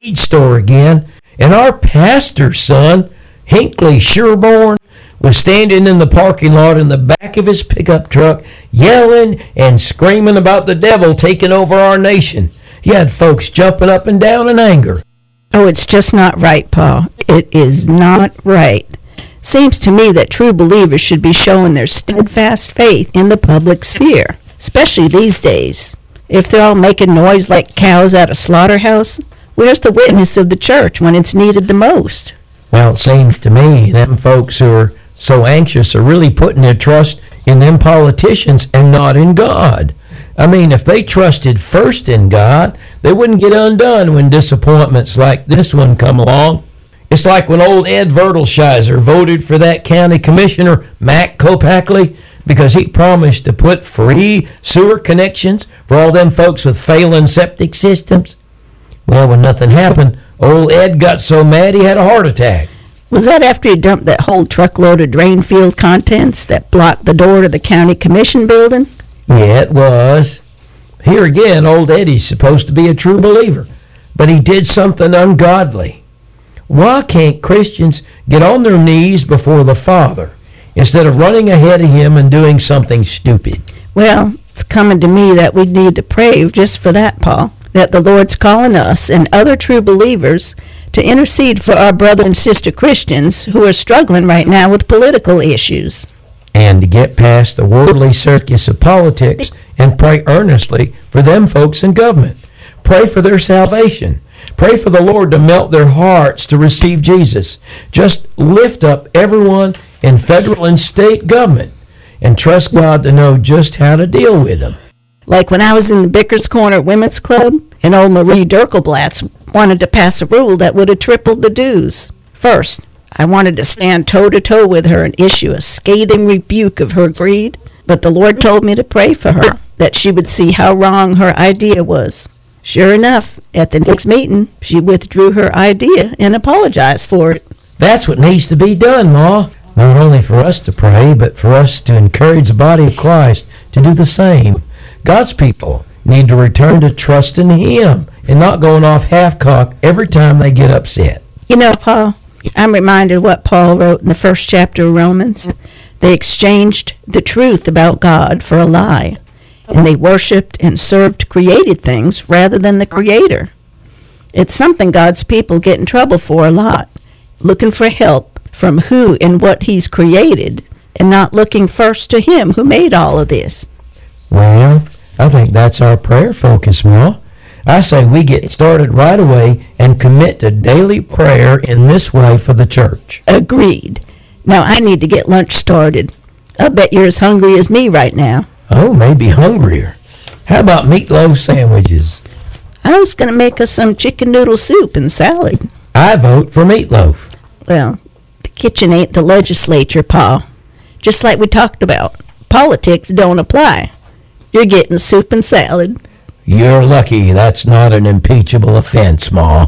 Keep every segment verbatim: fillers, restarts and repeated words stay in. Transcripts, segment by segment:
feed store again, and our pastor's son, Hinckley Sherborne, was standing in the parking lot in the back of his pickup truck, yelling and screaming about the devil taking over our nation. He had folks jumping up and down in anger. Oh, it's just not right, Paul. It is not right. Seems to me that true believers should be showing their steadfast faith in the public sphere, especially these days. If they're all making noise like cows at a slaughterhouse, where's the witness of the church when it's needed the most? Well, it seems to me them folks who are so anxious are really putting their trust in them politicians and not in God. I mean, if they trusted first in God, they wouldn't get undone when disappointments like this one come along. It's like when old Ed Vertelshizer voted for that county commissioner, Mac Kopackley, because he promised to put free sewer connections for all them folks with failing septic systems. Well, when nothing happened, old Ed got so mad he had a heart attack. Was that after he dumped that whole truckload of drain field contents that blocked the door to the county commission building? Yeah, it was. Here again, old Eddie's supposed to be a true believer, but he did something ungodly. Why can't Christians get on their knees before the Father instead of running ahead of him and doing something stupid? Well, it's coming to me that we need to pray just for that, Paul, that the Lord's calling us and other true believers to intercede for our brother and sister Christians who are struggling right now with political issues. And to get past the worldly circus of politics and pray earnestly for them folks in government. Pray for their salvation. Pray for the Lord to melt their hearts to receive Jesus. Just lift up everyone in federal and state government and trust God to know just how to deal with them. Like when I was in the Bickers Corner Women's Club, and old Marie Dirkelblatz wanted to pass a rule that would have tripled the dues. First, I wanted to stand toe-to-toe with her and issue a scathing rebuke of her greed, but the Lord told me to pray for her, that she would see how wrong her idea was. Sure enough, at the next meeting, she withdrew her idea and apologized for it. That's what needs to be done, Ma. Not only for us to pray, but for us to encourage the body of Christ to do the same. God's people need to return to trusting Him and not going off half-cocked every time they get upset. You know, Paul, I'm reminded of what Paul wrote in the first chapter of Romans. They exchanged the truth about God for a lie, and they worshipped and served created things rather than the Creator. It's something God's people get in trouble for a lot, looking for help from who and what He's created, and not looking first to Him who made all of this. Well, I think that's our prayer focus, Ma. I say we get started right away and commit to daily prayer in this way for the church. Agreed. Now I need to get lunch started. I bet you're as hungry as me right now. Oh, maybe hungrier. How about meatloaf sandwiches? I was going to make us some chicken noodle soup and salad. I vote for meatloaf. Well, the kitchen ain't the legislature, Pa. Just like we talked about, politics don't apply. You're getting soup and salad. You're lucky that's not an impeachable offense, Ma.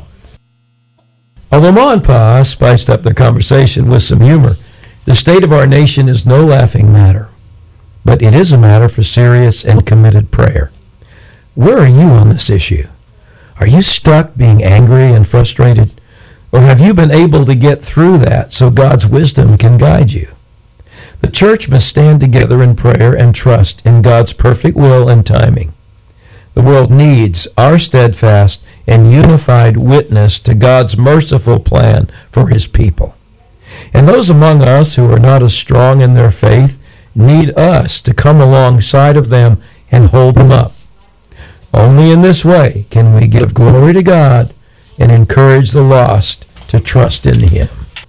Although Ma and Pa spiced up their conversation with some humor, the state of our nation is no laughing matter. But it is a matter for serious and committed prayer. Where are you on this issue? Are you stuck being angry and frustrated? Or have you been able to get through that so God's wisdom can guide you? The church must stand together in prayer and trust in God's perfect will and timing. The world needs our steadfast and unified witness to God's merciful plan for His people. And those among us who are not as strong in their faith need us to come alongside of them and hold them up. Only in this way can we give glory to God and encourage the lost to trust in Him.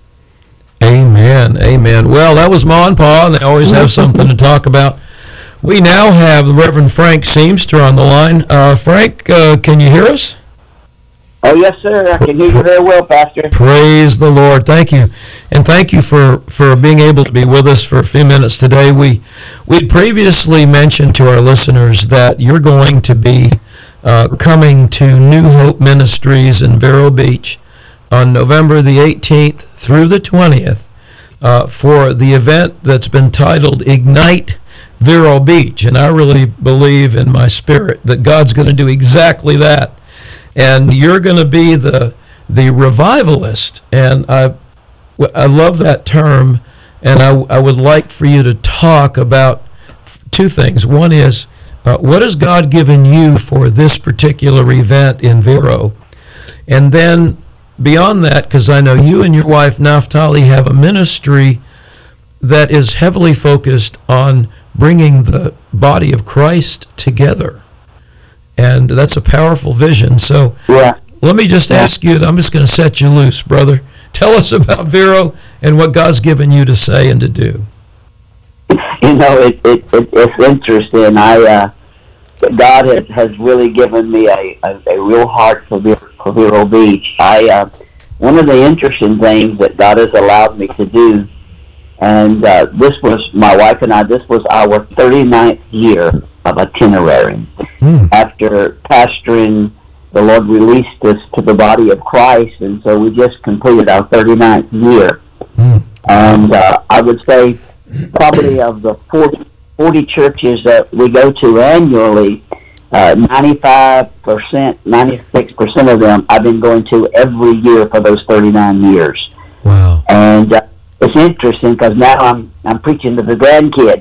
Amen. Amen. Well, that was Ma and Pa, and they always have something to talk about. We now have the Reverend Frank Seamster on the line. Uh, Frank, uh, can you hear us? Oh, yes, sir. I can hear you very well, Pastor. Praise the Lord. Thank you. And thank you for, for being able to be with us for a few minutes today. We we'd previously mentioned to our listeners that you're going to be uh, coming to New Hope Ministries in Vero Beach on November the eighteenth through the twentieth uh, for the event that's been titled Ignite Vero Beach. And I really believe in my spirit that God's going to do exactly that. and you're going to be the the revivalist. And I I love that term, and I I would like for you to talk about two things. One is, uh, what has God given you for this particular event in Vero? And then beyond that, because I know you and your wife, Naftali, have a ministry that is heavily focused on bringing the body of Christ together. And that's a powerful vision. So Yeah. let me just ask you, I'm just going to set you loose, brother. Tell us about Vero and what God's given you to say and to do. You know, it, it, it it's interesting. I uh, God has, has really given me a, a, a real heart for Vero, for Vero Beach. I uh, one of the interesting things that God has allowed me to do, and uh, this was my wife and I. This was our thirty-ninth year of itinerary. Mm. After pastoring, the Lord released us to the body of Christ, and so we just completed our thirty-ninth year. Mm. And uh, I would say probably of the forty, forty churches that we go to annually, uh, ninety-five percent, ninety-six percent of them I've been going to every year for those thirty-nine years. Wow. And uh, it's interesting because now I'm I'm preaching to the grandkids.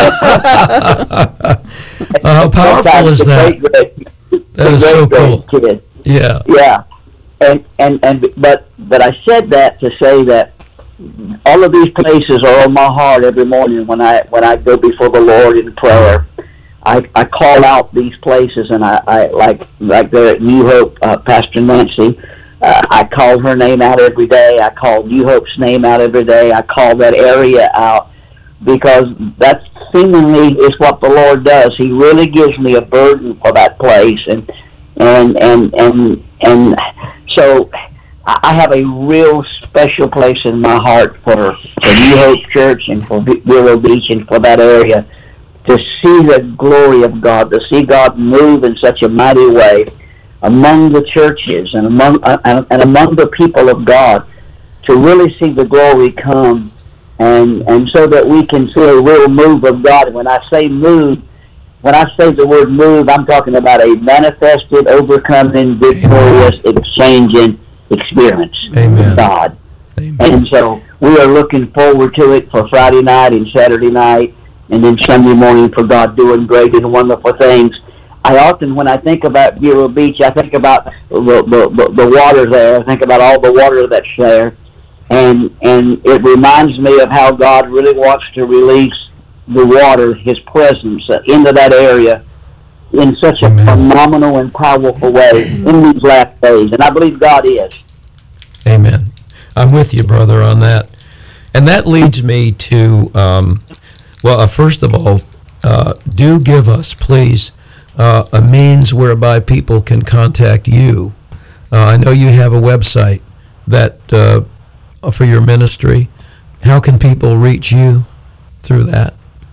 Uh, how powerful is that? That is so cool. Kids. Yeah. Yeah. And, and, and but but I said that to say that all of these places are on my heart every morning when I when I go before the Lord in prayer. I, I call out these places, and I, I like like there at New Hope, uh, Pastor Nancy. Uh, I call her name out every day. I call New Hope's name out every day. I call that area out because that's seemingly is what the Lord does. He really gives me a burden for that place, and and and and and so I have a real special place in my heart for, for New Hope Church and for Vero Beach and for that area, to see the glory of God, to see God move in such a mighty way among the churches and among uh, and, and among the people of God, to really see the glory come, and and so that we can see a real move of God. When I say move, when I say the word move, I'm talking about a manifested, overcoming, victorious, exchanging experience Amen. with God. Amen. And so we are looking forward to it for Friday night and Saturday night, and then Sunday morning for God doing great and wonderful things. I often, when I think about Vero Beach, I think about the, the, the, the water there. I think about all the water that's there. And and it reminds me of how God really wants to release the water, His presence, uh, into that area in such a Amen. phenomenal and powerful way in these last days. And I believe God is. Amen. I'm with you, brother, on that. And that leads me to, um, well, uh, first of all, uh, do give us, please, uh, a means whereby people can contact you. Uh, I know you have a website that uh, for your ministry. How can people reach you through that?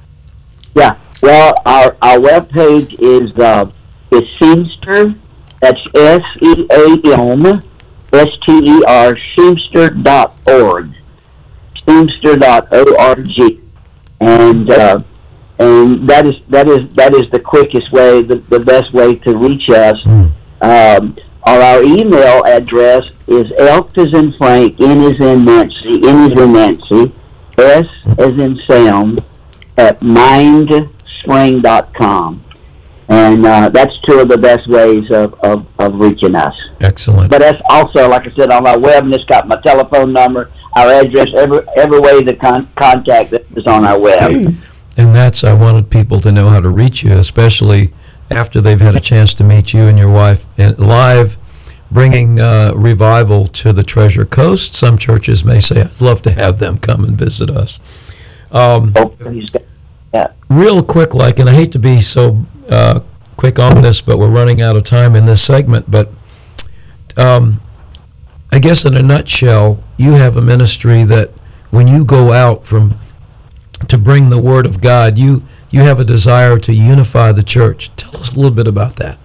Yeah. Well, our our webpage is uh, is Seamster. That's S E A M S T E R Seamster dot org. Seamster dot org. And uh, and that is that is that is the quickest way, the, the best way to reach us. Mm. Um, or our email address is F as in Frank, N as in Nancy, N as in Nancy, S as in Sam, at mindspring dot com. And uh, that's two of the best ways of, of, of reaching us. Excellent. But that's also, like I said, on our web, and it's got my telephone number, our address, every every way to con- contact us is on our web. And that's, I wanted people to know how to reach you, especially after they've had a chance to meet you and your wife in live, bringing uh, revival to the Treasure Coast. Some churches may say, I'd love to have them come and visit us. Um, Oh, please, yeah. real quick, like, and I hate to be so uh, quick on this, but we're running out of time in this segment, but um, I guess in a nutshell, you have a ministry that when you go out from to bring the Word of God, you you have a desire to unify the church. Tell us a little bit about that.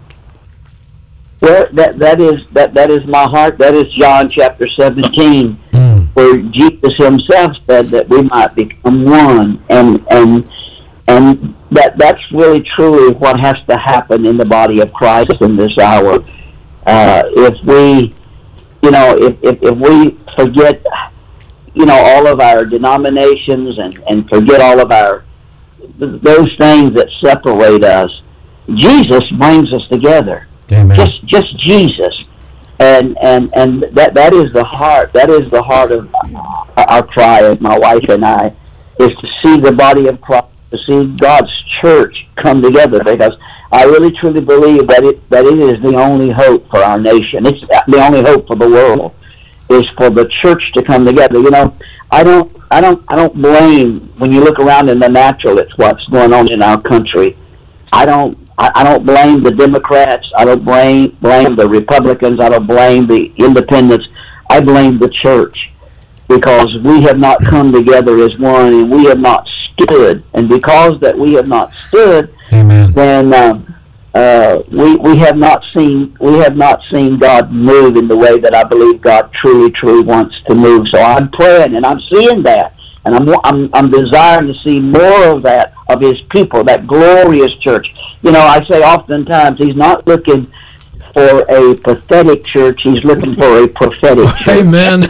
Well, that that is that that is my heart. That is John chapter seventeen, Mm. where Jesus Himself said that we might become one, and and and that that's really truly what has to happen in the body of Christ in this hour. uh, if we, you know, if, if, if we forget, you know, all of our denominations and, and forget all of our, those things that separate us, Jesus brings us together. Amen. Just, just Jesus. And, and, and that, that is the heart, that is the heart of our cry of my wife and I, is to see the body of Christ, to see God's church come together, because I really truly believe that it that it is the only hope for our nation. It's the only hope for the world, is for the church to come together. You know, I don't I don't I don't blame, when you look around in the natural, it's what's going on in our country. I don't I, I don't blame the Democrats. I don't blame blame the Republicans. I don't blame the independents. I blame the church, because we have not come together as one, and we have not stood. And because that we have not stood, Amen. then um, uh, we we have not seen we have not seen God move in the way that I believe God truly truly wants to move. So I'm praying, and I'm seeing that, and I'm I'm I'm desiring to see more of that, of His people, that glorious church. You know, I say oftentimes He's not looking for a pathetic church; He's looking for a prophetic church. Amen.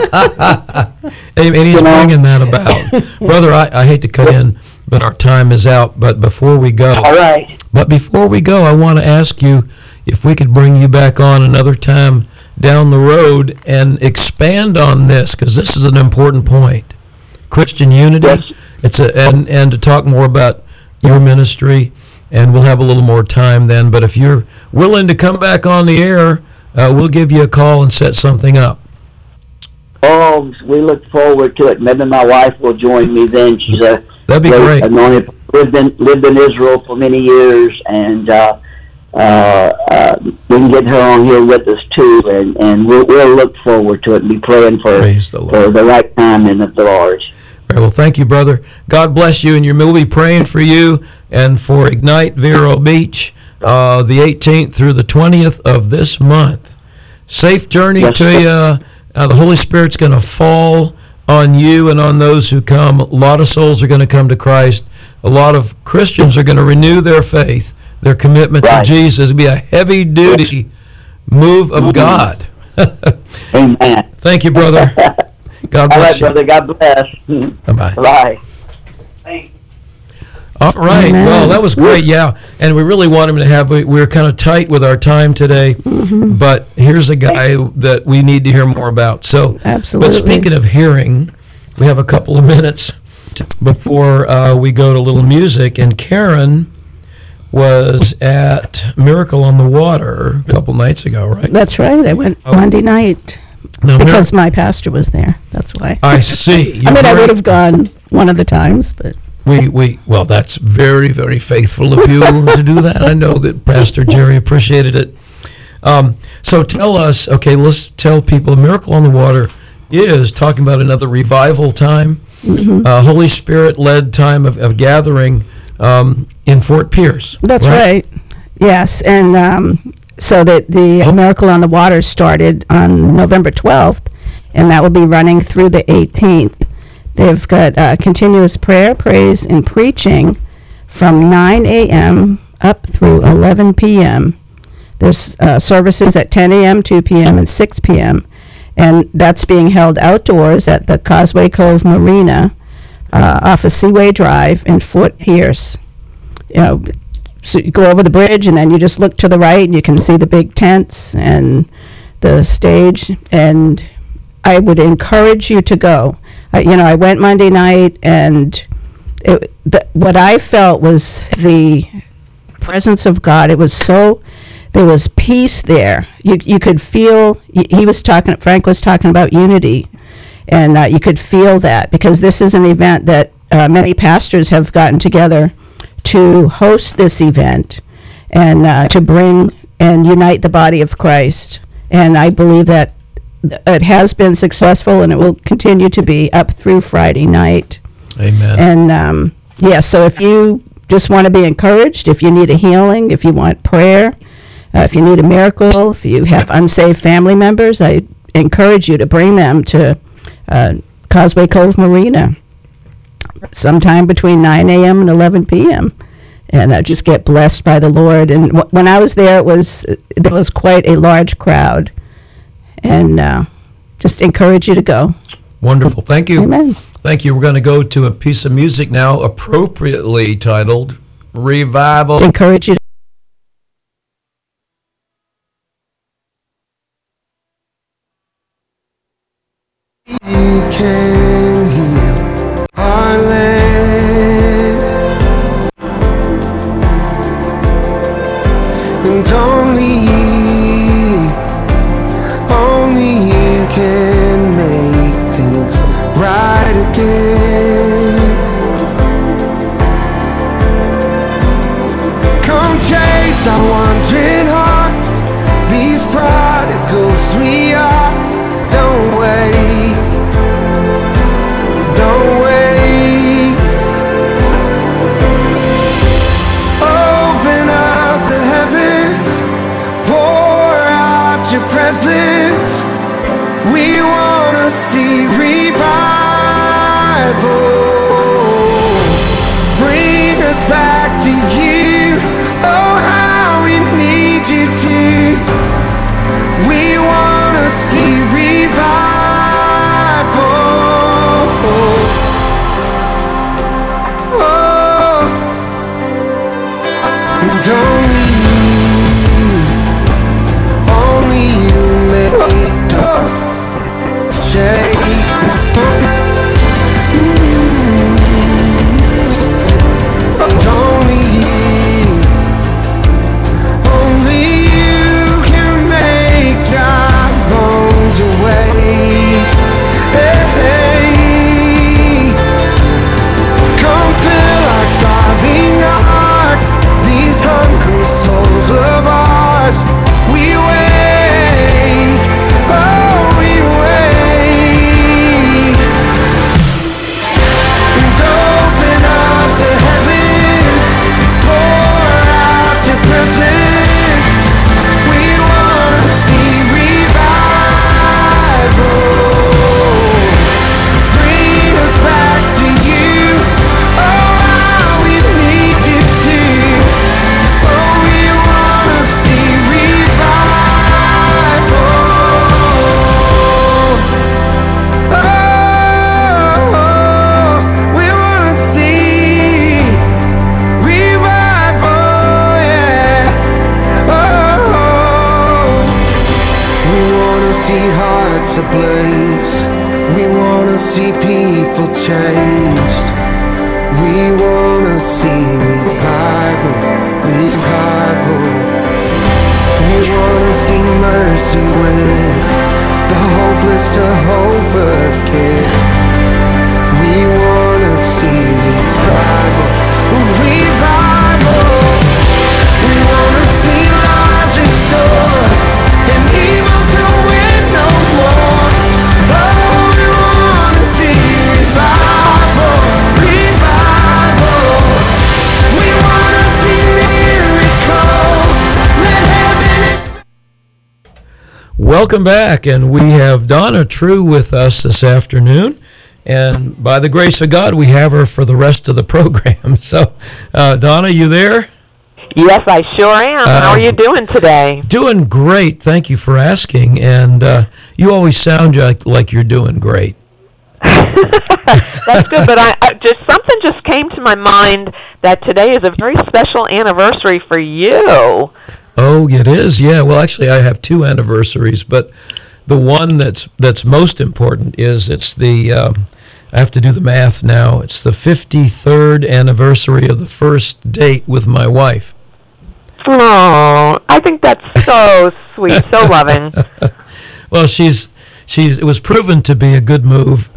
And He's You know? bringing that about, brother. I, I hate to cut in, but our time is out. But before we go, All right. But before we go, I want to ask you if we could bring you back on another time down the road and expand on this, because this is an important point. Christian unity. Yes. It's a and and to talk more about your ministry, and we'll have a little more time then. But if you're willing to come back on the air, uh, we'll give you a call and set something up. Oh, we look forward to it. Maybe my wife will join me then. She's a That'd be great. anointed, lived in lived in Israel for many years, and uh, uh, uh, we can get her on here with us too. And, and we'll, we'll look forward to it and be praying for Praise the Lord. for the right time in the Lord. Very well, thank you, brother. God bless you, and your, we'll be praying for you and for Ignite Vero Beach, uh, the eighteenth through the twentieth of this month. Safe journey Yes, to sir. you. Uh, the Holy Spirit's going to fall on you and on those who come. A lot of souls are going to come to Christ. A lot of Christians are going to renew their faith, their commitment Right. to Jesus. It'll be a heavy-duty move of God. Amen. Thank you, brother. God All bless right, you. brother. God bless. Bye-bye. Bye. Thanks. All right. Amen. Well, that was great. Yeah, and we really want him to have. We, we were kind of tight with our time today, Mm-hmm. but here's a guy that we need to hear more about. So, Absolutely. But speaking of hearing, we have a couple of minutes to, before uh, we go to a little music. And Karen was at Miracle on the Water a couple nights ago, right? That's right. I went Oh. Monday night Now, because Mir- my pastor was there. That's why. I see. I You're mean, I very- would have gone one of the times, but We, we well, that's very, very faithful of you to do that. I know that Pastor Jerry appreciated it. Um, so tell us, okay, let's tell people Miracle on the Water is talking about another revival time, Mm-hmm. uh, Holy Spirit-led time of, of gathering um, in Fort Pierce. that's right. Yes, and um, so that the Miracle on the Water started on November twelfth, and that will be running through the eighteenth. They've got uh, continuous prayer, praise, and preaching from nine a.m. up through eleven p.m. There's uh, services at ten a.m., two p.m., and six p.m., and that's being held outdoors at the Causeway Cove Marina uh, off of Seaway Drive in Fort Pierce. You know, so you go over the bridge, and then you just look to the right, and you can see the big tents and the stage, and I would encourage you to go. Uh, you know, I went Monday night, and it, the, what I felt was the presence of God. It was so, there was peace there. You you could feel, he he was talking, Frank was talking about unity, and uh, you could feel that, because this is an event that uh, many pastors have gotten together to host this event and uh, to bring and unite the body of Christ. And I believe that it has been successful, and it will continue to be up through Friday night. Amen. And um, yeah, so if you just want to be encouraged, if you need a healing, if you want prayer, uh, if you need a miracle, if you have unsaved family members, I encourage you to bring them to uh, Causeway Cove Marina sometime between nine a.m. and eleven p.m. and uh, just get blessed by the Lord. And w- when I was there, it was there was quite a large crowd, and uh, just encourage you to go. Wonderful. Thank you. Amen. Thank you. We're going to go to a piece of music now, appropriately titled Revival. Encourage you to You can heal our land, and only you, only you can make things right again. Come chase our wandering hearts, these prodigals we are. Don't wait. Don't wait. Open up the heavens, pour out your presence. We wanna see revival. Bring us back to you. Oh, how we need you to. We wanna see revival. And only you, only you make the shade. And only you, only you can make dry bones awake. Hey, come fill our starving hearts, these hungry souls of ours. We wait, oh we wait. And open up the heavens, pour out your presence. We wanna see revival. Bring us back to you. Oh, how we need you to. Oh, we wanna see revival. Oh, we wanna see revival, yeah. Oh, we wanna see hearts ablaze. We wanna see people changed. We wanna see revival, revival. We wanna see mercy win, the hopeless to hope again. We wanna see revival, revival. We wanna see lives restored and evil to win no more. Oh, we wanna see revival, revival. We wanna see miracles. Let heaven. Welcome back, and we have Donna True with us this afternoon. And by the grace of God, we have her for the rest of the program. So, uh, Donna, you there? Yes, I sure am. How are you doing today? Doing great. Thank you for asking. And uh, you always sound like, like you're doing great. That's good, but I, I just something just came to my mind that today is a very special anniversary for you. Oh, it is? Yeah. Well, actually, I have two anniversaries, but the one that's that's most important is it's the, um, I have to do the math now, it's the fifty-third anniversary of the first date with my wife. Oh, I think that's so sweet, so loving. Well, she's she's it was proven to be a good move.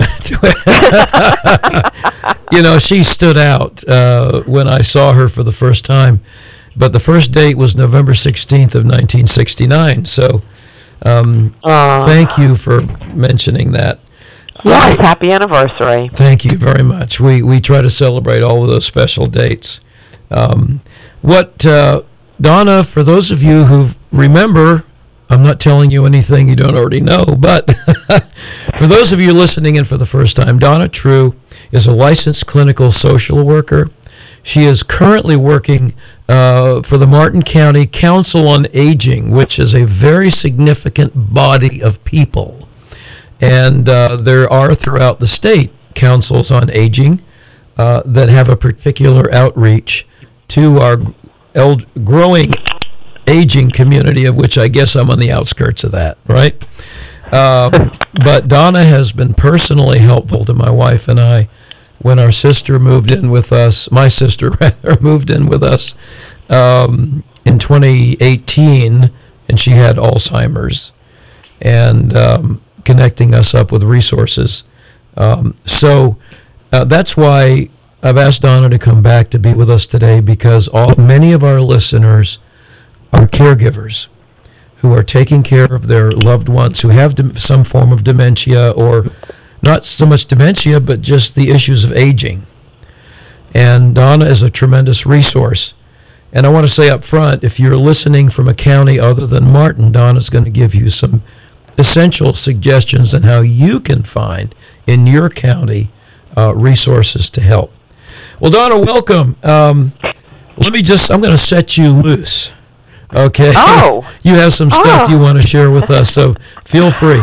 You know, she stood out uh, when I saw her for the first time. But the first date was November sixteenth of nineteen sixty-nine. So um, uh, thank you for mentioning that. Yes, happy anniversary. Thank you very much. We we try to celebrate all of those special dates. Um, what, uh, Donna, for those of you who remember, I'm not telling you anything you don't already know, but for those of you listening in for the first time, Donna True is a licensed clinical social worker. She is currently working uh, for the Martin County Council on Aging, which is a very significant body of people. And uh, there are throughout the state councils on aging uh, that have a particular outreach to our eld- growing aging community, of which I guess I'm on the outskirts of that, right? Um, but Donna has been personally helpful to my wife and I when our sister moved in with us, my sister rather, moved in with us um, in twenty eighteen, and she had Alzheimer's, and um, connecting us up with resources. Um, so uh, that's why I've asked Donna to come back to be with us today, because all many of our listeners are caregivers who are taking care of their loved ones who have dem- some form of dementia, or not so much dementia, but just the issues of aging. And Donna is a tremendous resource. And I want to say up front, if you're listening from a county other than Martin, Donna's going to give you some essential suggestions on how you can find in your county uh, resources to help. Well, Donna, welcome. Um, let me just, I'm going to set you loose. Okay. Oh. You have some stuff oh. you want to share with us, so feel free.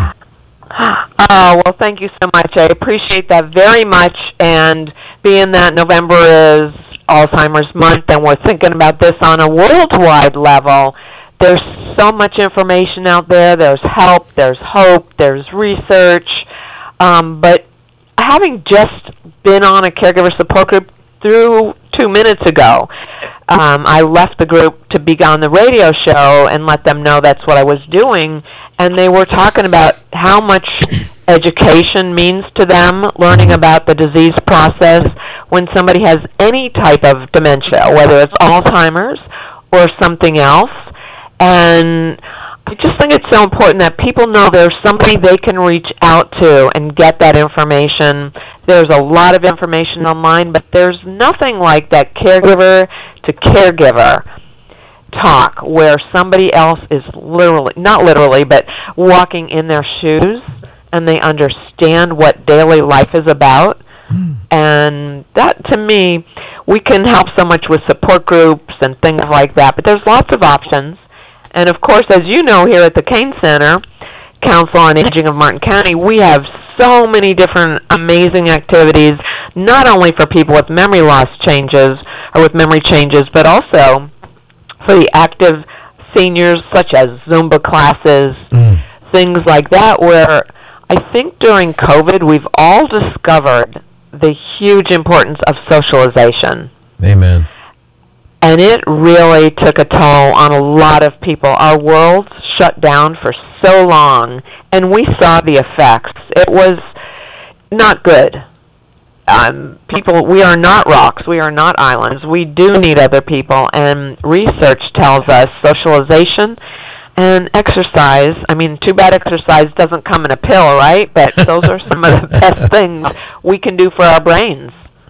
Oh, well, thank you so much. I appreciate that very much. And being that November is Alzheimer's Month, and we're thinking about this on a worldwide level, there's so much information out there. There's help, there's hope, there's research. Um, but having just been on a caregiver support group through two minutes ago, um, I left the group to be on the radio show and let them know that's what I was doing. And they were talking about how much education means to them, learning about the disease process when somebody has any type of dementia, whether it's Alzheimer's or something else. And I just think it's so important that people know there's somebody they can reach out to and get that information. There's a lot of information online, but there's nothing like that caregiver to caregiver talk where somebody else is literally, not literally, but walking in their shoes, and they understand what daily life is about. Mm. And that, to me, we can help so much with support groups and things like that, but there's lots of options. And, of course, as you know, here at the Kane Center, Council on Aging of Martin County, we have so many different amazing activities, not only for people with memory loss changes or with memory changes, but also for the active seniors, such as Zumba classes, mm. things like that, where I think during COVID we've all discovered the huge importance of socialization. Amen. And it really took a toll on a lot of people. Our world shut down for so long, and we saw the effects. It was not good. Um, people, we are not rocks. We are not islands. We do need other people, and research tells us socialization and exercise. I mean, too bad exercise doesn't come in a pill, right? But those are some of the best things we can do for our brains.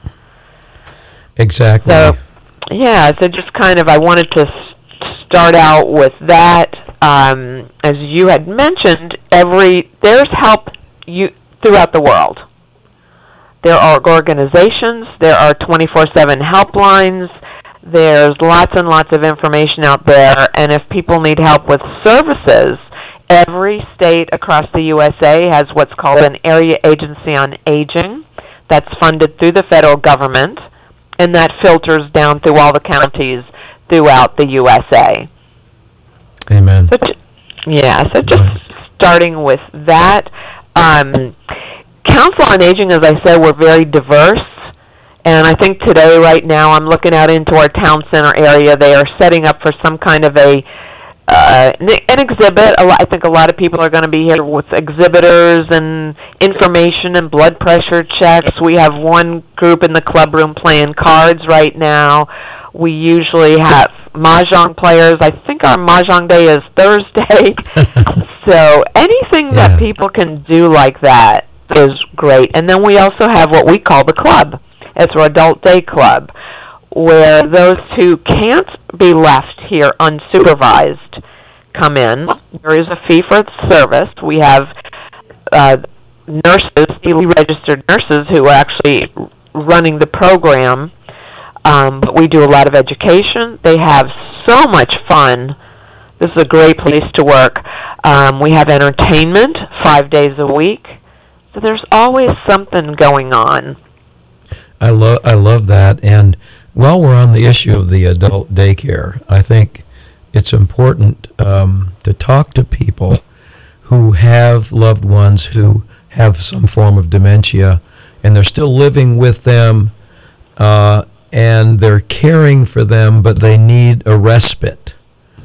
Exactly. So, yeah, so just kind of I wanted to s- start out with that. Um, as you had mentioned, every there's help you throughout the world. There are organizations, there are twenty-four seven helplines, there's lots and lots of information out there, and if people need help with services, every state across the U S A has what's called an Area Agency on Aging that's funded through the federal government, and that filters down through all the counties throughout the U S A. Amen. So, yeah, so just right. starting with that. Um, Council on Aging, as I said, we're very diverse. And I think today, right now, I'm looking out into our town center area. They are setting up for some kind of a uh, an exhibit. A lot, I think a lot of people are going to be here with exhibitors and information and blood pressure checks. We have one group in the club room playing cards right now. We usually have mahjong players. I think our mahjong day is Thursday. So anything yeah. that people can do like that is great. And then we also have what we call the club. It's our adult day club, where those who can't be left here unsupervised come in. There is a fee for service. We have uh, nurses, duly registered nurses, who are actually running the program. Um, but we do a lot of education. They have so much fun. This is a great place to work. Um, we have entertainment five days a week. So there's always something going on. I love I love that. And while we're on the issue of the adult daycare, I think it's important um, to talk to people who have loved ones who have some form of dementia, and they're still living with them, uh, and they're caring for them, but they need a respite.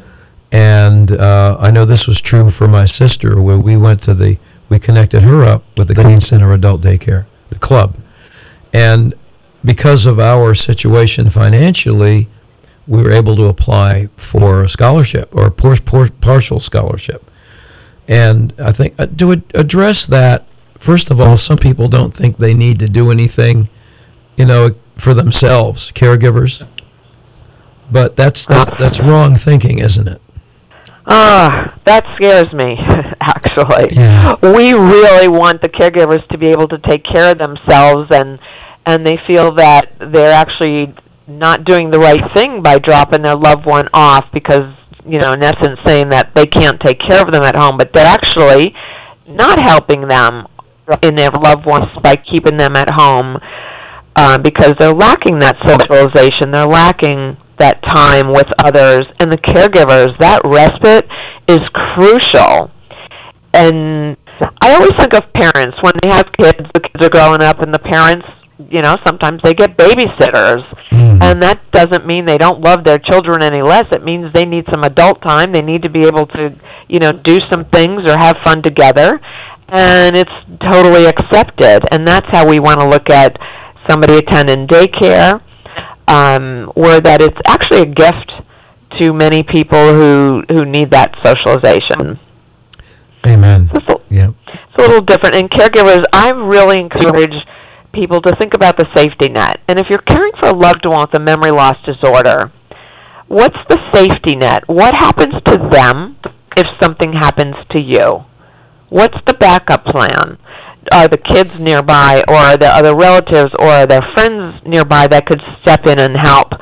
And uh, I know this was true for my sister, where we went to the, we connected her up with the Keene Center Adult Daycare, the club. And because of our situation financially, we were able to apply for a scholarship, or a por- por- partial scholarship. And I think uh, to ad- address that, first of all, some people don't think they need to do anything, you know, for themselves, caregivers. But that's that's, that's wrong thinking, isn't it? Ah, that scares me, actually. Yeah. We really want the caregivers to be able to take care of themselves, and and they feel that they're actually not doing the right thing by dropping their loved one off because, you know, in essence saying that they can't take care of them at home, but they're actually not helping them in their loved ones by keeping them at home uh, because they're lacking that socialization, they're lacking that time with others, and the caregivers, that respite is crucial. And I always think of parents when they have kids, the kids are growing up, and the parents, you know, sometimes they get babysitters, mm. and that doesn't mean they don't love their children any less. It means they need some adult time. They need to be able to, you know, do some things or have fun together, and it's totally accepted. And that's how we want to look at somebody attending daycare, um, where that it's actually a gift to many people who, who need that socialization. Amen. It's a, yeah. it's a little different. And caregivers, I really encourage people to think about the safety net. And if you're caring for a loved one with a memory loss disorder, what's the safety net? What happens to them if something happens to you? What's the backup plan? Are the kids nearby, or are there other relatives, or are there friends nearby that could step in and help?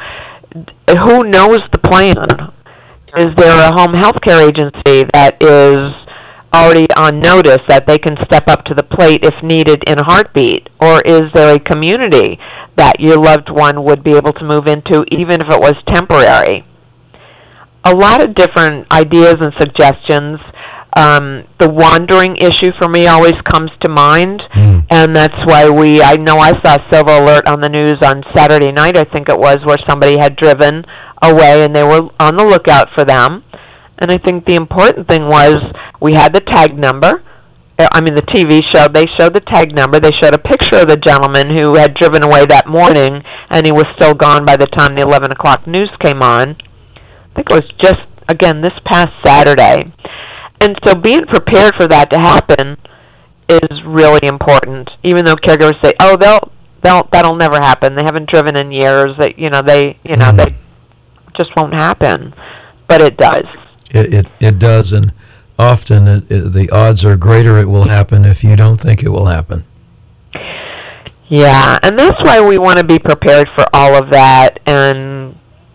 Who knows the plan? Is there a home health care agency that is already on notice that they can step up to the plate if needed in a heartbeat? Or is there a community that your loved one would be able to move into even if it was temporary? A lot of different ideas and suggestions. Um, the wandering issue for me always comes to mind, mm. and that's why we, I know I saw a silver alert on the news on Saturday night, I think it was, where somebody had driven away and they were on the lookout for them. And I think the important thing was we had the tag number. I mean, the T V show, they showed the tag number. They showed a picture of the gentleman who had driven away that morning, and he was still gone by the time the eleven o'clock news came on. I think it was just, again, this past Saturday. And so being prepared for that to happen is really important, even though caregivers say, oh, they'll, they'll, that'll never happen. They haven't driven in years. They, you know, they, you know, mm. they just won't happen. But it does. It, it it does, and often it, it, the odds are greater it will happen if you don't think it will happen. Yeah, and that's why we want to be prepared for all of that, and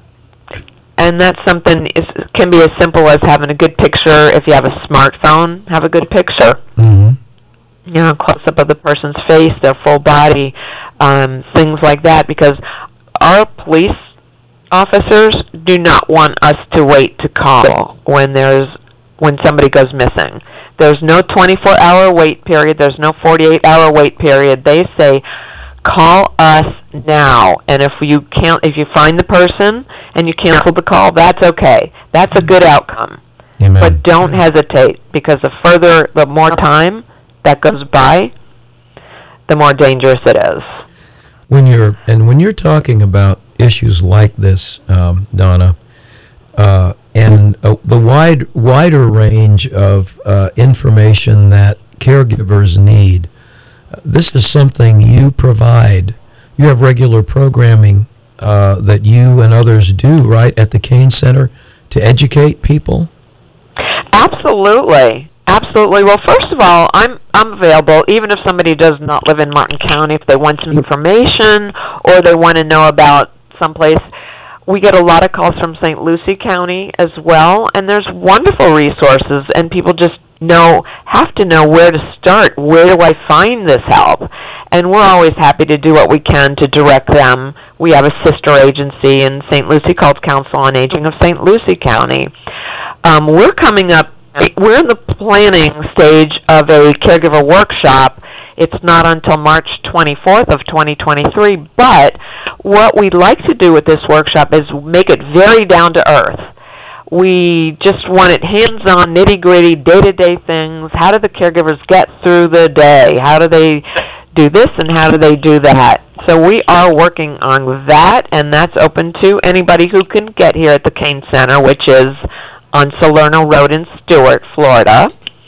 and that's something is can be as simple as having a good picture. If you have a smartphone, have a good picture. Mm-hmm. You know, close up of the person's face, their full body, um, things like that, because our police officers do not want us to wait to call when there's when somebody goes missing. There's no twenty-four hour wait period. There's no forty-eight hour wait period. They say, call us now. And if you can't, if you find the person and you cancel the call, that's okay. That's a good outcome. Amen. But don't hesitate, because the further, the more time that goes by, the more dangerous it is. When you're and when you're talking about issues like this, um, Donna, uh, and uh, the wide wider range of uh, information that caregivers need, uh, this is something you provide. You have regular programming uh, that you and others do, right, at the Keene Center to educate people? Absolutely. Absolutely. Well, first of all, I'm I'm available, even if somebody does not live in Martin County, if they want some information or they want to know about someplace. We get a lot of calls from Saint Lucie County as well, and there's wonderful resources, and people just know have to know where to start. Where do I find this help? And we're always happy to do what we can to direct them. We have a sister agency in Saint Lucie called Council on Aging of Saint Lucie County. Um, we're coming up, we're in the planning stage of a caregiver workshop. It's not until March twenty-fourth of twenty twenty-three, but what we'd like to do with this workshop is make it very down to earth. We just want it hands-on, nitty-gritty, day-to-day things. How do the caregivers get through the day? How do they do this and how do they do that? So we are working on that, and that's open to anybody who can get here at the Kane Center, which is on Salerno Road in Stuart, Florida.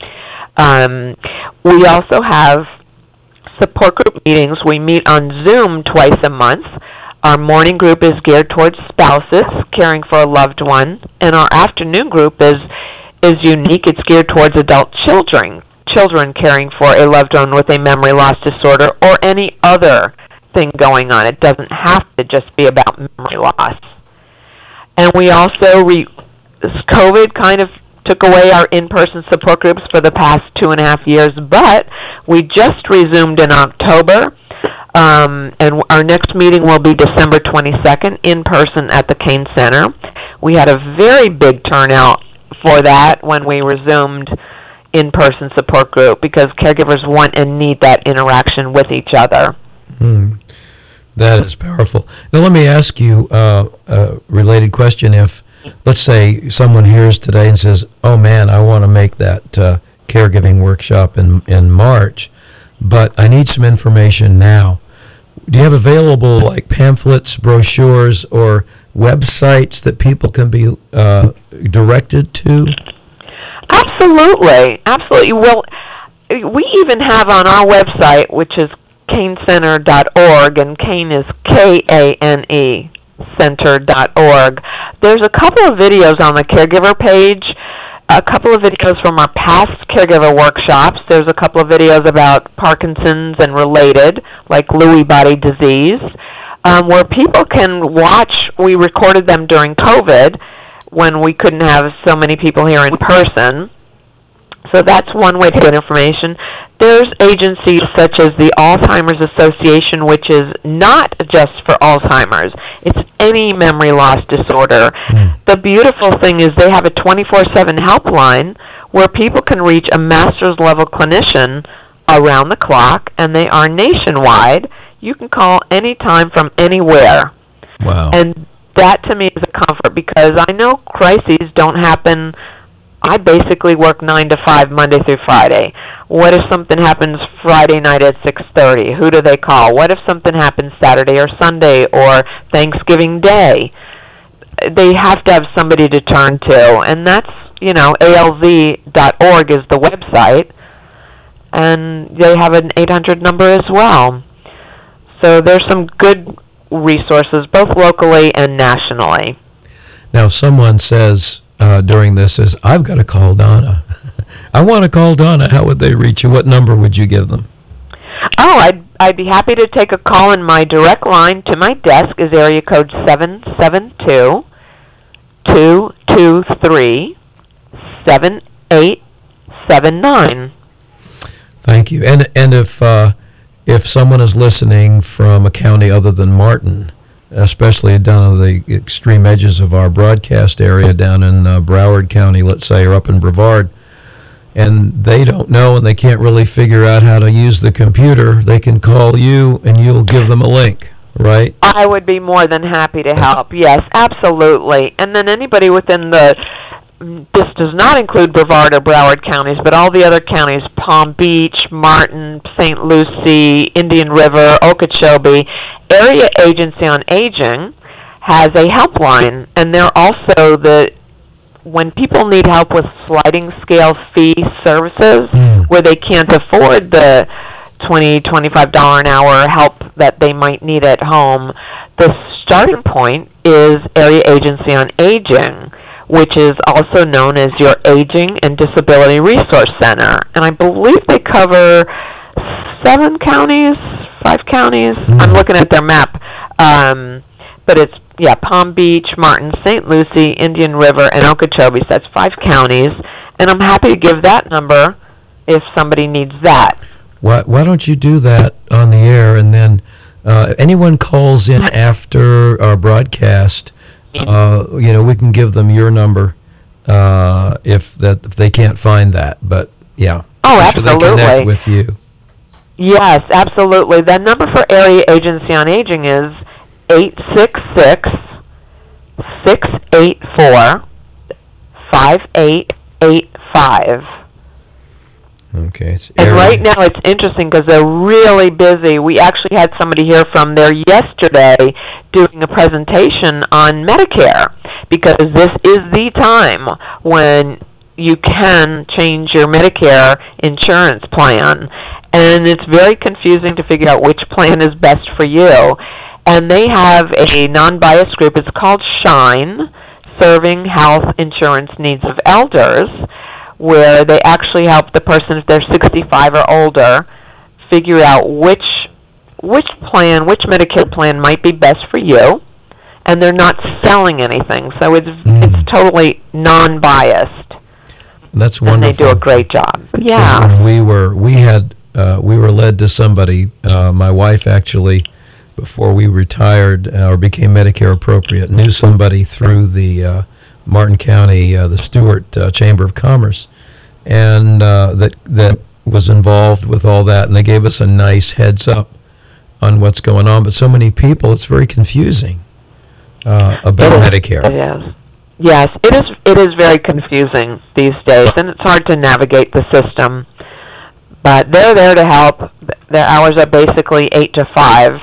Um, we also have support group meetings. We meet on Zoom twice a month. Our morning group is geared towards spouses caring for a loved one, and our afternoon group is is unique. It's geared towards adult children, children caring for a loved one with a memory loss disorder or any other thing going on. It doesn't have to just be about memory loss. And we also, re- COVID kind of took away our in-person support groups for the past two and a half years, but we just resumed in October, um, and our next meeting will be December twenty-second in person at the Kane Center. We had a very big turnout for that when we resumed in-person support group because caregivers want and need that interaction with each other. Mm, that is powerful. Now let me ask you uh, a related question. If, let's say, someone hears today and says, oh man, I want to make that uh, caregiving workshop in, in March, but I need some information now. Do you have available like pamphlets, brochures, or websites that people can be uh, directed to? Absolutely, absolutely. Well, we even have on our website, which is kane center dot org, and Kane is K A N E, center dot org. There's a couple of videos on the caregiver page, a couple of videos from our past caregiver workshops. There's a couple of videos about Parkinson's and related, like Lewy body disease, um, where people can watch. We recorded them during COVID when we couldn't have so many people here in person. So that's one way to get information. There's agencies such as the Alzheimer's Association, which is not just for Alzheimer's. It's any memory loss disorder. Mm. The beautiful thing is they have a twenty-four seven helpline where people can reach a master's level clinician around the clock, and they are nationwide. You can call anytime from anywhere. Wow. And that to me is a comfort because I know crises don't happen. I basically work nine to five Monday through Friday. What if something happens Friday night at six thirty? Who do they call? What if something happens Saturday or Sunday or Thanksgiving Day? They have to have somebody to turn to, and that's, you know, A L Z dot org is the website, and they have an eight hundred number as well. So there's some good resources, both locally and nationally. Now, someone says uh, during this is, I've got to call Donna. I want to call Donna. How would they reach you? What number would you give them? Oh, I'd, I'd be happy to take a call, and my direct line to my desk is area code seven seven two, two two three, seven eight seven nine. Thank you. And and if uh, if someone is listening from a county other than Martin, especially down on the extreme edges of our broadcast area down in uh, Broward County, let's say, or up in Brevard, and they don't know and they can't really figure out how to use the computer, they can call you and you'll give them a link, right? I would be more than happy to help. Yes, absolutely. And then anybody within the, this does not include Brevard or Broward counties, but all the other counties, Palm Beach, Martin, Saint Lucie, Indian River, Okeechobee, Area Agency on Aging has a helpline, and they're also the, when people need help with sliding scale fee services, mm. where they can't afford the twenty dollars, twenty-five dollars an hour help that they might need at home, the starting point is Area Agency on Aging, which is also known as your Aging and Disability Resource Center. And I believe they cover seven counties, five counties. Mm. I'm looking at their map. Um, but it's, yeah, Palm Beach, Martin, Saint Lucie, Indian River, and Okeechobee. So that's five counties. And I'm happy to give that number if somebody needs that. Why, why don't you do that on the air, and then uh, anyone calls in after our broadcast, uh, you know, we can give them your number uh, if that if they can't find that. But yeah, Oh, make sure they absolutely. connect with you. Yes, absolutely. The number for Area Agency on Aging is eight six six, six eight four, five eight eight five. Okay. It's And area- right now it's interesting because they're really busy. We actually had somebody here from there yesterday doing a presentation on Medicare, because this is the time when you can change your Medicare insurance plan. And it's very confusing to figure out which plan is best for you. And they have a non-biased group. It's called SHINE, Serving Health Insurance Needs of Elders, where they actually help the person, if they're sixty-five or older, figure out which which plan, which Medicare plan might be best for you. And they're not selling anything, so it's Mm. it's totally non-biased. That's And wonderful. they do a great job. 'Cause Yeah. when we were we had uh, we were led to somebody. Uh, my wife actually, before we retired uh, or became Medicare appropriate, knew somebody through the uh, Martin County, uh, the Stewart uh, Chamber of Commerce, and uh, that that was involved with all that, and they gave us a nice heads up on what's going on. But so many people, it's very confusing uh, about It is. Medicare. It is. Yes, it is. It is very confusing these days, and it's hard to navigate the system. But they're there to help. Their hours are basically eight to five.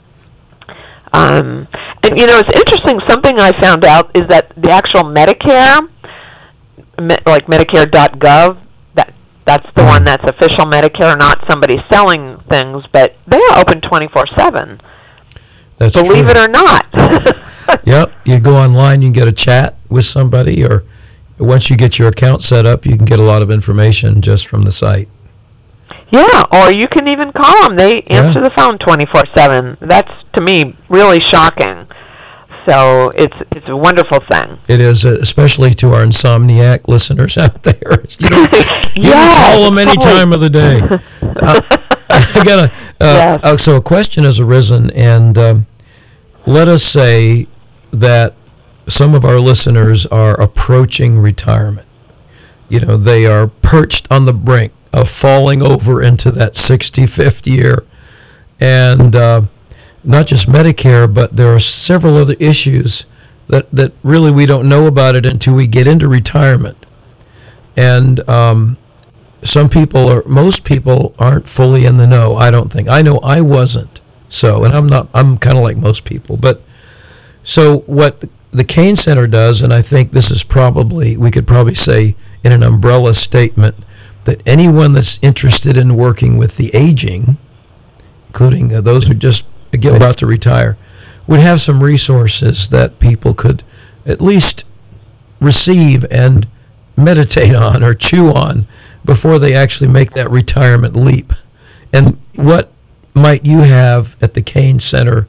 Um, and you know, it's interesting. Something I found out is that the actual Medicare, me, like Medicare dot gov, that that's the one that's official Medicare, not somebody selling things, but they are open twenty-four seven. That's Believe true. it or not. Yep, you go online, you can get a chat with somebody, or once you get your account set up, you can get a lot of information just from the site. Yeah, or you can even call them. They Yeah. answer the phone twenty-four seven. That's, to me, really shocking. So it's it's a wonderful thing. It is, uh, especially to our insomniac listeners out there. You, know, you Yes, can call them any totally. time of the day. uh, I got a, uh, Yes. uh, so a question has arisen, and um, let us say that some of our listeners are approaching retirement. You know, they are perched on the brink of falling over into that sixty-fifth year. And uh, not just Medicare, but there are several other issues that, that really we don't know about it until we get into retirement. And um, some people, or most people, aren't fully in the know, I don't think. I know I wasn't. So, and I'm not, I'm kind of like most people. But so what the Kane Center does, and I think this is probably, we could probably say in an umbrella statement, that anyone that's interested in working with the aging, including uh, those who just get about to retire, would have some resources that people could at least receive and meditate on or chew on before they actually make that retirement leap. And what might you have at the Kane Center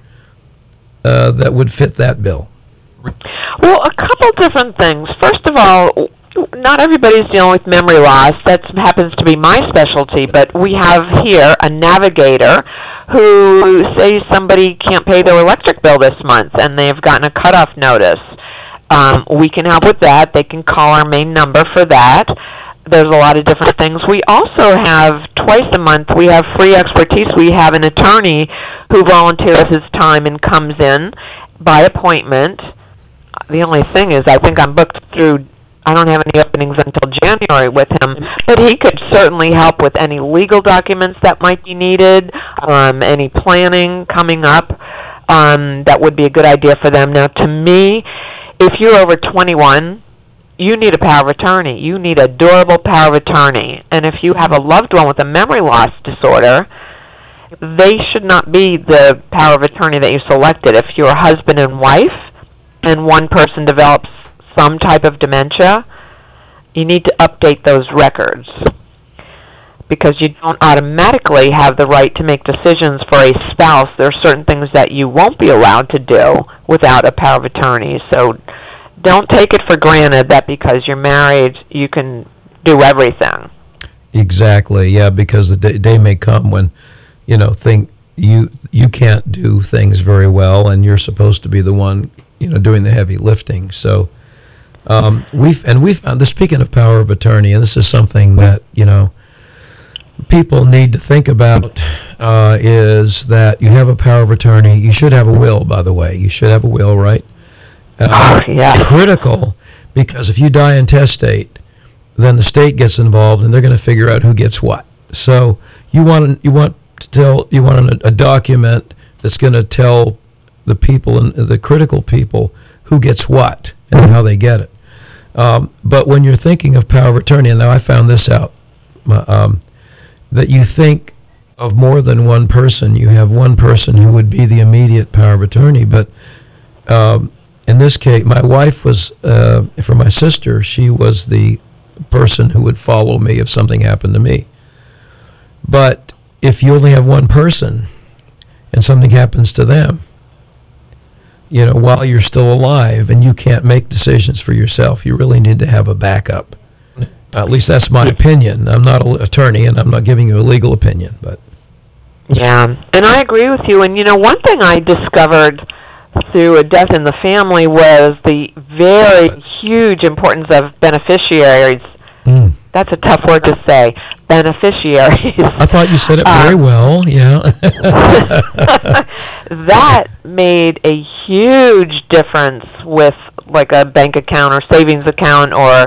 uh, that would fit that bill? Well, a couple different things. First of all, not everybody's dealing with memory loss. That happens to be my specialty, but we have here a navigator who, say somebody can't pay their electric bill this month and they've gotten a cutoff notice. Um, we can help with that. They can call our main number for that. There's a lot of different things. We also have, twice a month, we have free expertise. We have an attorney who volunteers his time and comes in by appointment. The only thing is, I think I'm booked through, I don't have any openings until January with him, but he could certainly help with any legal documents that might be needed, um, any planning coming up. Um, that would be a good idea for them. Now, to me, if you're over twenty-one, you need a power of attorney. You need a durable power of attorney. And if you have a loved one with a memory loss disorder, they should not be the power of attorney that you selected. If you're a husband and wife, and one person develops some type of dementia, you need to update those records, because you don't automatically have the right to make decisions for a spouse. There are certain things that you won't be allowed to do without a power of attorney. So don't take it for granted that because you're married, you can do everything. Exactly. Yeah, because the day, day may come when, you know, think you you can't do things very well, and you're supposed to be the one, you know, doing the heavy lifting. So um, we've and we've found this. Speaking of power of attorney, and this is something that you know people need to think about, uh, is that you have a power of attorney. You should have a will, by the way. You should have a will, right? Uh, Oh, yeah. Critical, because if you die intestate, then the state gets involved, and they're going to figure out who gets what. So you want you want to tell you want a, a document that's going to tell the people and the critical people who gets what and how they get it. Um, but when you're thinking of power of attorney, and now I found this out, um, that you think of more than one person. You have one person who would be the immediate power of attorney, but um, in this case, my wife was, uh, for my sister, she was the person who would follow me if something happened to me. But if you only have one person and something happens to them, you know, while you're still alive and you can't make decisions for yourself, you really need to have a backup. At least that's my opinion. I'm not an attorney, and I'm not giving you a legal opinion, but Yeah, and I agree with you. And, you know, one thing I discovered through a death in the family was the very huge importance of beneficiaries. mm. That's a tough word to say, beneficiaries. I thought you said it very Uh, well, yeah. That made a huge difference with, like, a bank account or savings account or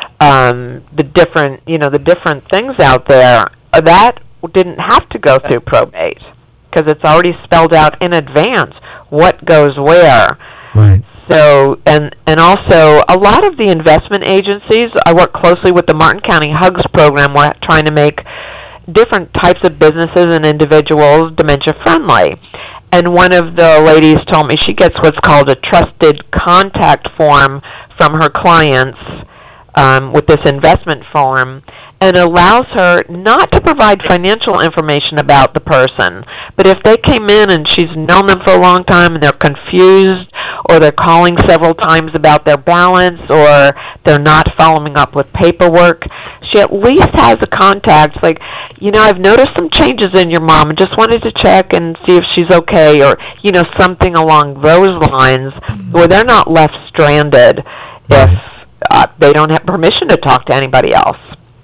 um, the different, you know, the different things out there. Uh, That didn't have to go through probate because it's already spelled out in advance what goes where. Right. So, and and also a lot of the investment agencies, I work closely with the Martin County Hugs program. We're trying to make different types of businesses and individuals dementia friendly. And one of the ladies told me she gets what's called a trusted contact form from her clients um, with this investment form, and allows her not to provide financial information about the person. But if they came in and she's known them for a long time and they're confused, or they're calling several times about their balance, or they're not following up with paperwork, she at least has a contact, like, you know, I've noticed some changes in your mom and just wanted to check and see if she's okay, or, you know, something along those lines where they're not left stranded if uh, they don't have permission to talk to anybody else.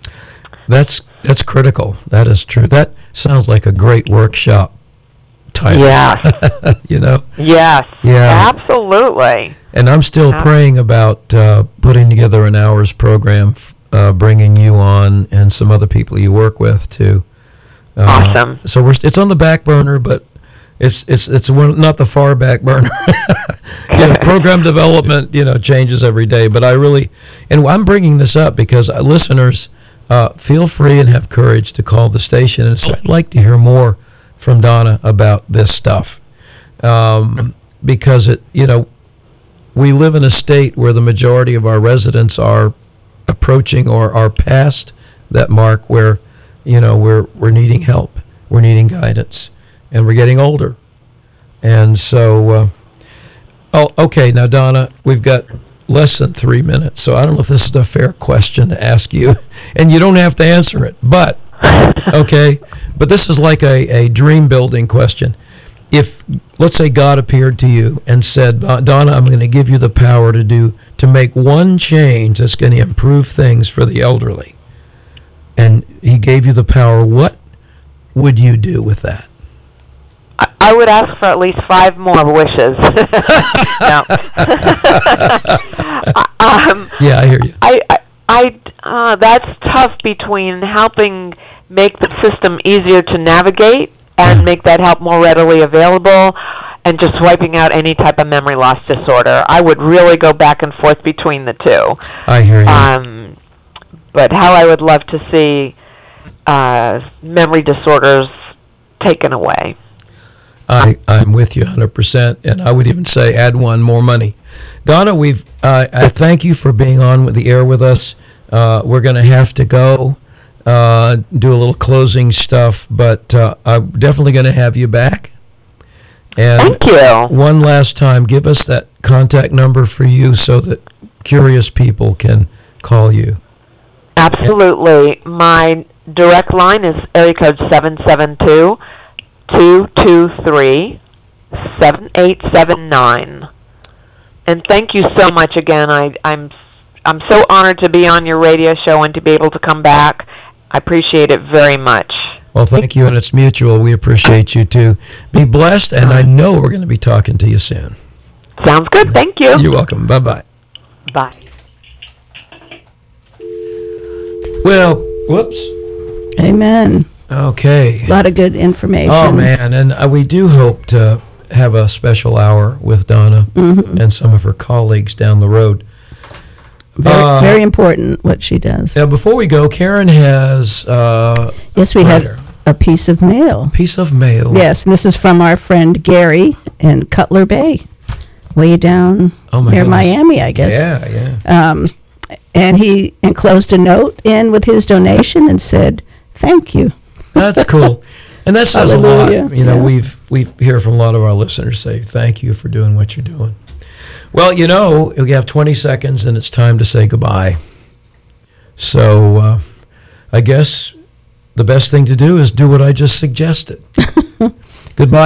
That's that's critical. That is true. That sounds like a great workshop title. Yes. You know? Yes. Yeah. Absolutely. And I'm still Yeah. praying about uh, putting together an hours program, uh, bringing you on and some other people you work with too. Uh, Awesome. So we're it's on the back burner, but it's it's it's one, not the far back burner. You know, program development, you know, changes every day. But I really, and I'm bringing this up because uh, listeners, uh, feel free and have courage to call the station and say, I'd like to hear more from Donna about this stuff, um, because it, you know, we live in a state where the majority of our residents are approaching or are past that mark where, you know, we're we're needing help, we're needing guidance, and we're getting older, and so. Uh, oh, okay. Now, Donna, we've got less than three minutes, so I don't know if this is a fair question to ask you, and you don't have to answer it, but. Okay, but this is like a, a dream building question. If, let's say, God appeared to you and said, Donna, I'm going to give you the power to do, to make one change that's going to improve things for the elderly, and he gave you the power, what would you do with that? I, I would ask for at least five more wishes. No. um, Yeah, I hear you. I, I, I uh, that's tough between helping make the system easier to navigate and Yeah. make that help more readily available, and just wiping out any type of memory loss disorder. I would really go back and forth between the two. I hear you. Um, but how I would love to see uh, memory disorders taken away. I, I'm with you one hundred percent, and I would even say add one, more money. Donna, we've uh, I thank you for being on with the air with us. Uh, we're going to have to go uh, do a little closing stuff, but uh, I'm definitely going to have you back. And Thank you. one last time, give us that contact number for you so that curious people can call you. Absolutely. My direct line is area code seven seven two, two two three, seven eight seven nine. And thank you so much again. I, I'm I'm so honored to be on your radio show and to be able to come back. I appreciate it very much. Well, thank you, and it's mutual. We appreciate you, too. Be blessed, and I know we're going to be talking to you soon. Sounds good. Thank you. You're welcome. Bye-bye. Bye. Well, whoops. Amen. Okay. A lot of good information. Oh, man, and uh, we do hope to have a special hour with Donna Mm-hmm. and some of her colleagues down the road. Very, Uh, very important what she does. Now, before we go, Karen has uh, Yes, we Right. have a piece of mail. a piece of mail. Yes, and this is from our friend Gary in Cutler Bay, way down Oh, my near goodness. Miami, I guess. Yeah, yeah. Um, and he enclosed a note in with his donation and said, "Thank you." That's cool. And that says a lot. Hallelujah. You know, Yeah. we've we hear from a lot of our listeners say, thank you for doing what you're doing. Well, you know, we have twenty seconds and it's time to say goodbye. So uh, I guess the best thing to do is do what I just suggested. Goodbye.